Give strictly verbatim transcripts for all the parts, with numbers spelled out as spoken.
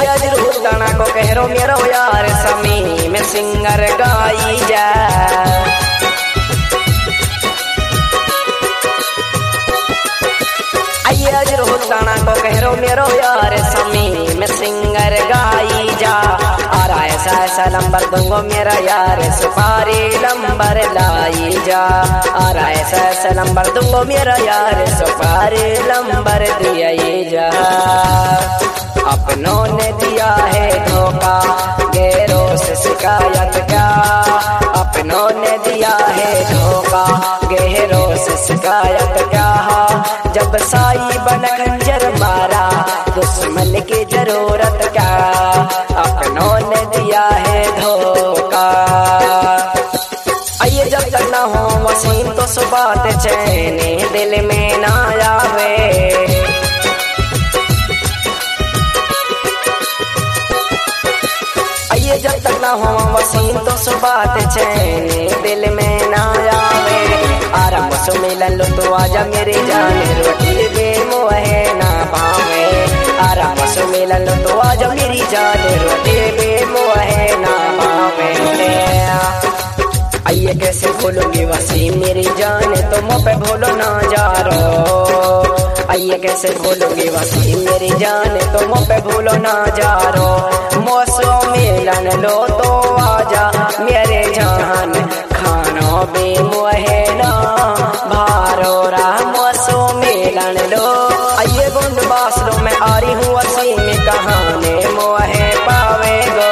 आइए जरूर गाना को कहरो मेरो यार समी में सिंगर गाई जा। आइए जरूर गाना को कहरो मेरो यार समी में सिंगर गाई जा। और ऐसा ऐसा नंबर दूंगो मेरा यार सुपारी नंबर लाई जा। और ऐसा ऐसा नंबर दूंगो मेरा यार सुपारी नंबर दिया जा। अपनों ने दिया है धोखा गैरों से शिकायत क्या। अपनों ने दिया है धोखा गैरों से शिकायत क्या। जब साई बन खंजर मारा दुश्मन की जरूरत क्या। अपनों ने दिया है धोखा। आइए जब तक ना हो वसीम तो सुबात चैन दिल में ना आवे। आइए जब तक ना हो वसीम तो सुबात चैन दिल में ना आवे। आराम से मिलन लो तो आजा मेरे जाने रोटी बे मोहे ना पावे। आराम से मिलन लो तो आजा मेरी जाने रोटी बे मोहे ना पावे। आइए कैसे भूलूंगी वसीम मेरी जाने तो मुँह पे भूलो ना जा रो। आइए कैसे भूलूंगी वसीम मेरी जाने तो मुँह पे भूलो ना जा रो। मौसों मिलन लो तो आजा मेरे जान खानों बे मोहे ना भारो रा। मौसों मिलन लो आइए गुंड बासलों में आ रही हूँ वसीम कहानी मोहे पावे गो।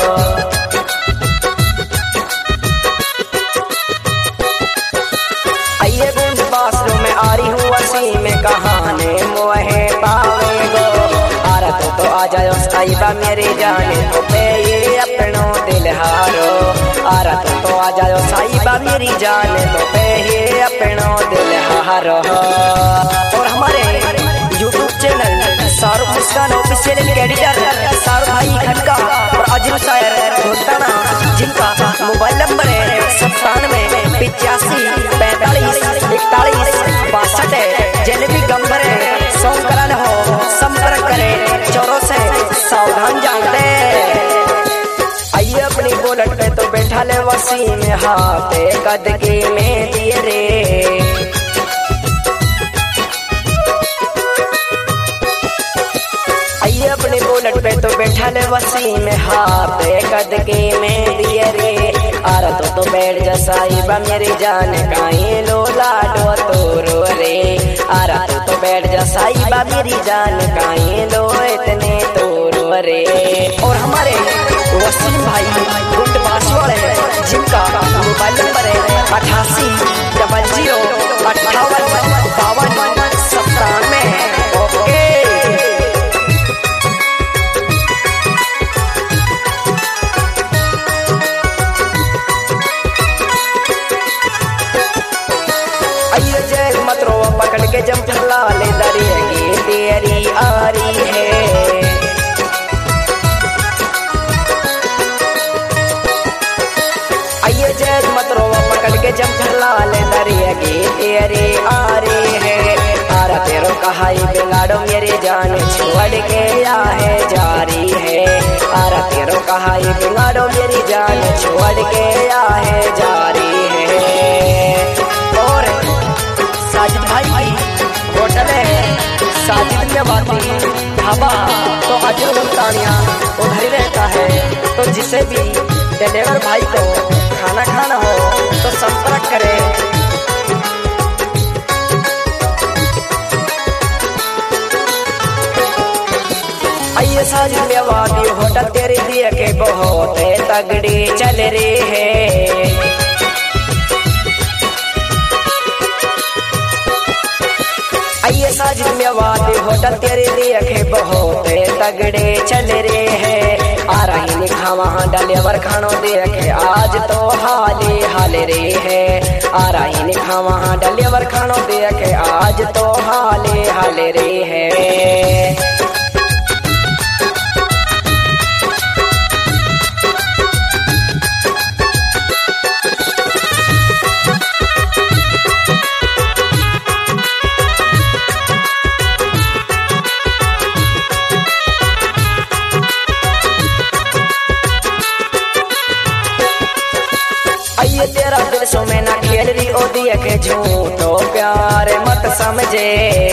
आइए गुंड बासलों में आ रही हूँ वसीम कहानी मोहे पावे गो। आरा तो तो आ जाओ साहिबा मेरी जाने तो पे ये अपनों दिल हारो। आरा तो तो आ जाओ साहिबा मेरी जाने तो पे ये अपनों दिल हारो। और हमारे YouTube channel Shahrukh Muskan official के एडिटर शाहरुख भाई खटका और अजीम शायर घोटाना जिनका मोबाइल नंबर है सत्तानवे पिचासी पैंतालीस इकतालीस बासठ जलेबी गंबर सोमकरण हो संपर्क करे चोरों से सावधान जानते। आइए अपनी बुलेट पे तो बैठा ले वसीम हाथ कदगी में दिए रे। आइए अपनी बुलेट पे तो बैठा ले वसीम हाथ कदगी में दिए रे। आरा तो तो बैठ जा साहिबा मेरी जान काई लो लाडो तोरो रे। आरा तो तो बैठ जा साहिबा मेरी जान काई लो इतने तोरो रे। और हमारे वसीम भाई गुंड बासवाड़े जिनका मोबाइल नंबर है अठासी डबल जीरो अट्ठावन बावन सत्तानवे। ओके आइए जैक मत रो पकड़ के जब फैला ले दरिएगी तेरी आ रही है। आइए जैक मत रो पकड़ के जब फैला ले दरिएगी तेरी आ रही है। आरा तेरो कहाई बिगाड़ो मेरी जान छोड़ के या है जारी है। आरा तेरो कहाई बिगाड़ो मेरी जान छोड़ के या है जारी है। और साजिद भाई होटल है साजिद में बाती ढाबा तो अजय गुलतानिया उधर ही रहता है। तो जिसे भी डिलीवर भाई को खाना खाना हो तो संपर्क करें। आइए साजिद में बाती होटल तेरे दिए के बहुत तगड़ी चल रही है। आइए साजिद में वादी होटल तेरे देखे बहुत तगड़े चल रहे हैं। आ रही लिखा वहाँ डलेवर खानो देखे आज तो हाले हाल रे है। आ रही लिखा वहाँ डलेवर खानो देखे आज तो हाले हाल रे है। सो में ना खेल रही ओ दिए के झूठो प्यार मत समझे।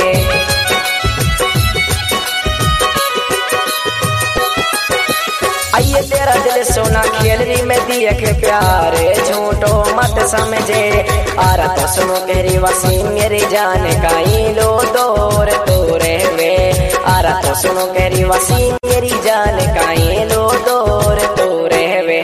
आइए तेरा दिल सोना खेल रही मैं दिए के प्यार झूठो मत समझे। आरा तो सुनो तेरी वसीम मेरी जान काई लो दूर दूर वे। आरा तो सुनो तेरी वसीम मेरी जान काई लो दूर दूर वे।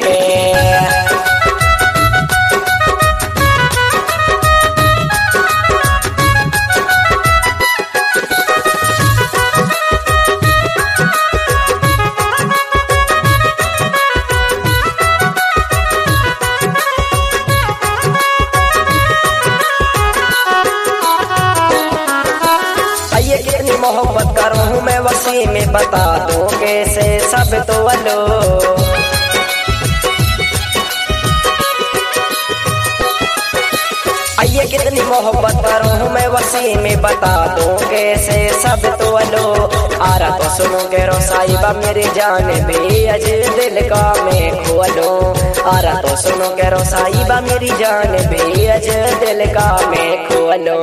मोहब्बत करूँ मैं वसी में बता दूँ कैसे सब तो अलो। आइए कितनी मोहब्बत करूँ मैं वसी में बता दूँ कैसे सब तो अलो। आरा तो सुनो के रो साहिबा मेरी जान भी अज दिल का मैं खोलो। आरा तो सुनो के रो साहिबा मेरी जान भी अज दिल का मैं खोलो।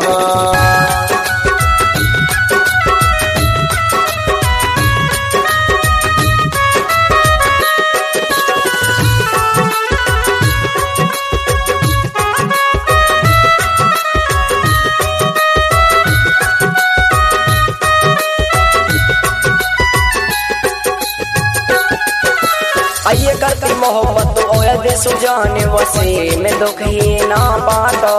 आइए करती मोहब्बत ओयद सुजान वसी में दुख ही ना बाटो।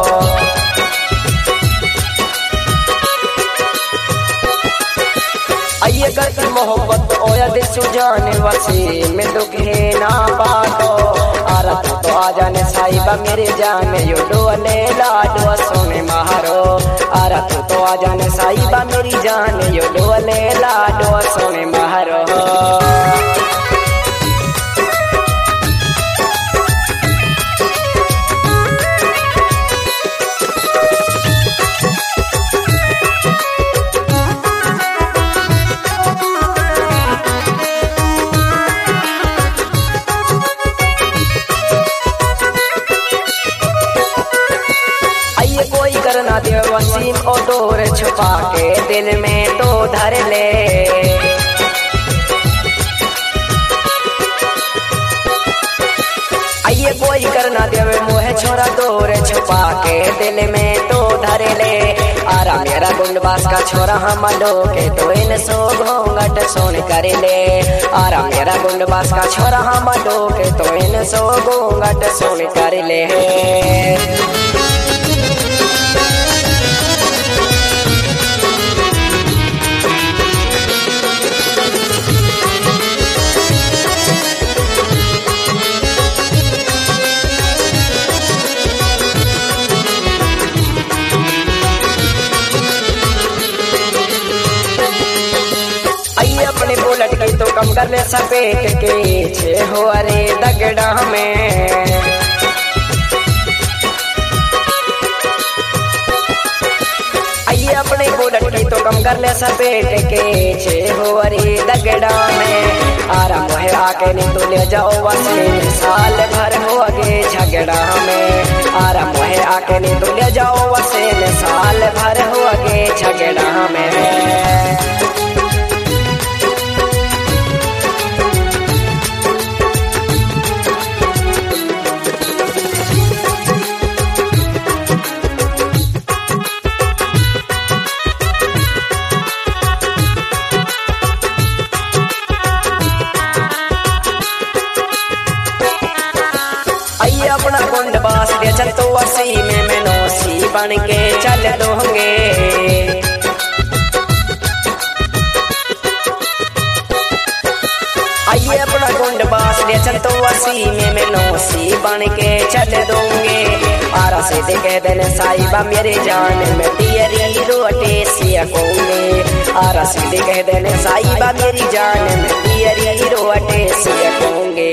आइए करती मोहब्बत ओयद सुजान वसी में दुख ही ना बाटो। आरा तो, तो आ जाने साहिबा मेरी जान यो डोले लाडो सोने मारो। आरा तो, तो आ जाने साहिबा मेरी जान यो डोले लाडो सोने मारो। करना दे वसीम ओ डोर छुपा के दिल में तो धर ले। आइए कोई करना दे मोह छोरा डोर छुपा के दिल में तो धर ले। आरा मेरा गुंडबास का छोरा हम के तो इन सो घोंघट सोन कर ले। आरा मेरा गुंडबास का छोरा हम के तो इन सो घोंघट सोन कर ले। अपने बुलेट की तो कम कर ले सपेट के छे हो अरे दगड़ा में। आइए अपने बुलेट की तो कम कर ले सपेट के छे हो अरे दगड़ा में। आरा मोहे आके नहीं तो ले जाओ वसीम साल भर हो गए झगड़ा में। आरा मोहे आके नहीं तो ले जाओ वसीम साल भर हो गए झगड़ा में। अपना कुंड बास दे चल तो वसी में मैं नौसी बन के चल दोगे। आइए अपना कुंड बास दे चल तो वसी में मैं नौसी बन के चल दूंगे। आरा से दे कह देने साहिबा मेरी जान में तेरी रोटी सियकूंगी। आरा से दे कह देने साहिबा मेरी जान में तेरी रोटी सियकूंगी।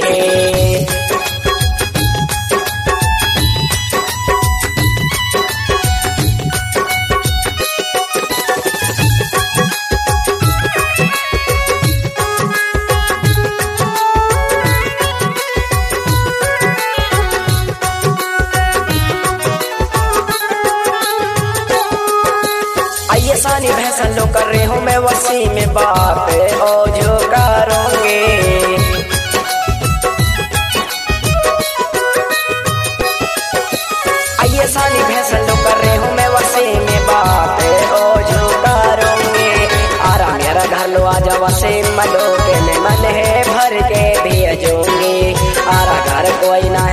वसी में बात ओझो करूंगी। आइए सानी फैसल लो कर रही हूँ मैं वसी में बात ओझो करूंगी। आरा मेरा घर लो आजा वसी मलो के मैं मन है भर के भेजूंगी। आरा घर कोई ना